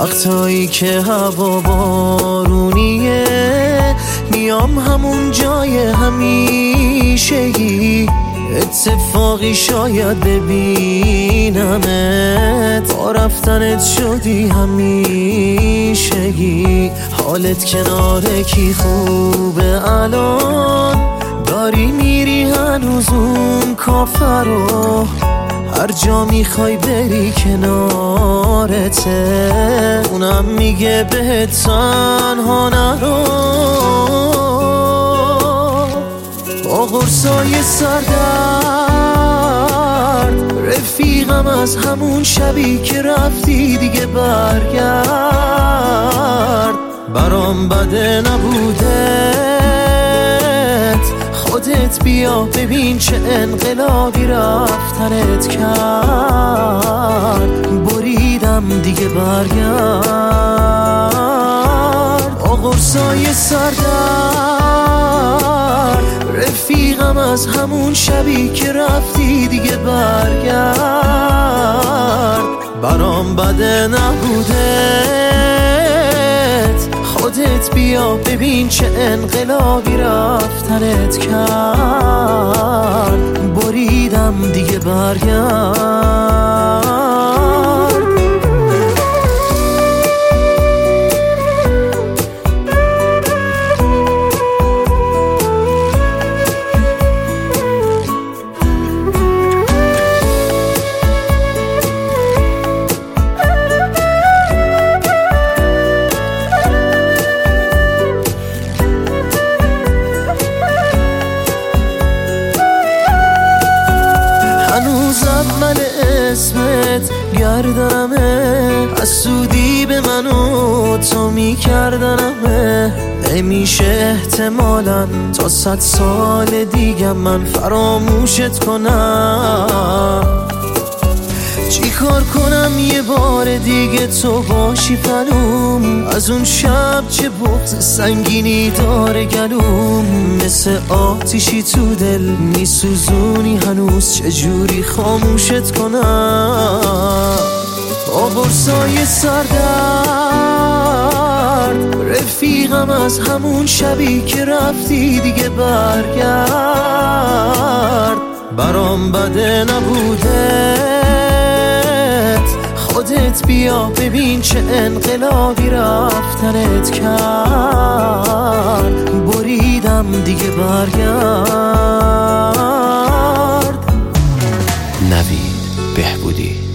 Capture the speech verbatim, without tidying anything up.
وقتایی که هوا بارونیه میام همون جای همیشگی، اتفاقی شاید ببینمت، با رفتنت شدی همیشگی. حالت کنار کی خوبه الان؟ داری میری هنوز اون کافه رو؟ هر جا میخوای بری کنارته، اونم میگه بهت تنها نرو. با قرصای سردرد رفیقم از همون شبی که رفتی دیگه برگرد. برام بده نبودت، خودت بیا ببین چه انقلابی رفتنت کرد. بریدم دیگه برگرد. با قرصای سردرد رفیقم از همون شبی که رفتی دیگه برگرد. برام بده نبودت، خودت بیا ببین چه انقلابی رفتنت کرد. بریدم دیگه برگرد. هنوز اول اسمت گردنمه، حسودی به من و تو میکردنمه. نمیشه احتمالاً تا صد سال دیگه من فراموشت کنم. چی کار کنم یه بار دیگه تو باشی پنوم؟ از اون شب چه بغض سنگینی داره گلوم، مثل آتیشی تو دل میسوزونی هنوز، چجوری خاموشت کنم؟ با قرصای سردرد رفیقم از همون شبی که رفتی دیگه برگرد. برام بده نبودت، خودت بیا ببین چه انقلابی رفتنت کرد. بریدم دیگه برگرد. نوید بهبودی.